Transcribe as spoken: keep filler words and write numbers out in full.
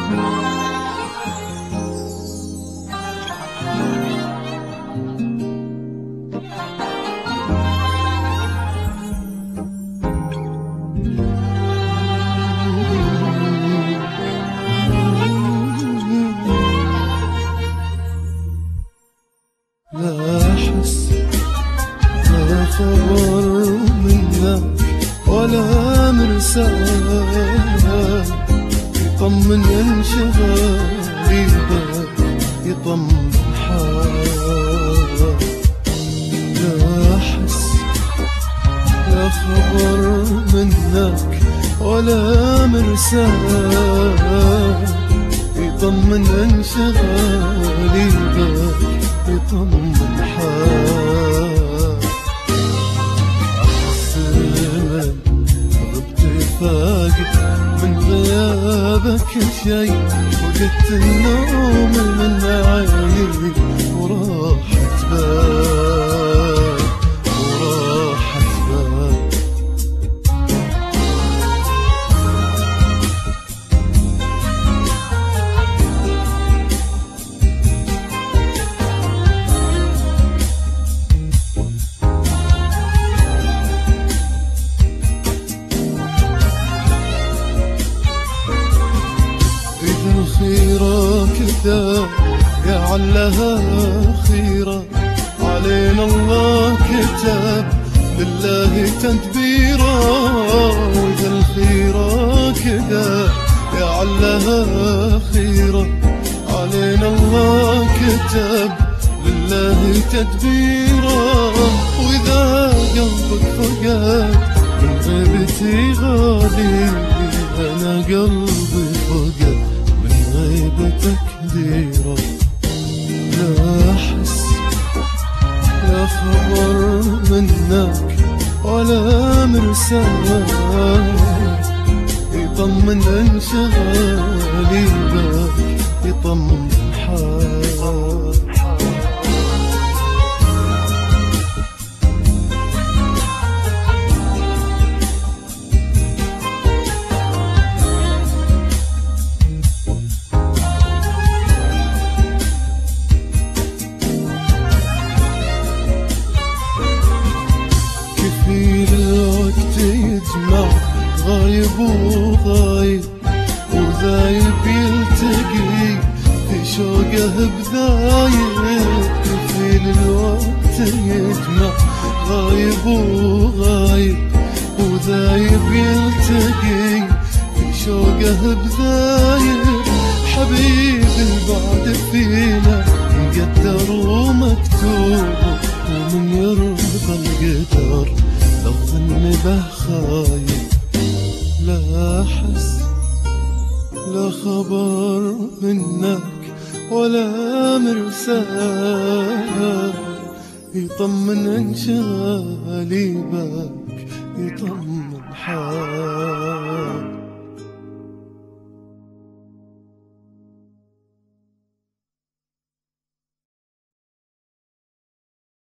خبر منك ولا مرسال يطمن انشغالي بك يطمن حال. لا أحس لا خبر منك ولا مرسال يطمن انشغالي بك يطمن حال. فاقد من غيابك شي وجدت النوم من عيني وراحت بال وراحت بال. خيرة كذا يا علها خيرة علينا الله كتب لله تدبيرا. وإذا الخيرة كذا يا علها خيرة علينا الله كتب لله تدبيرا. وإذا قلبك فقد من غيبتي غالي أنا قلبي فقد غيبتك ديرة. لا أحس لا خبر منك ولا مرسال يطمن انشغالي بك يطمن حال. غايب وغايب وذايب يلتقي في شوقه بذايب. كفيل الوقت يجمع غايب وغايب وذايب يلتقي في شوقه بذايب. حبيب البعد فينا مقدر ومكتوب ومن يرضى القدر لو ظن به خايب. لا أحس لا خبر منك ولا مرسال يطمن انشغالي بك يطمن حال.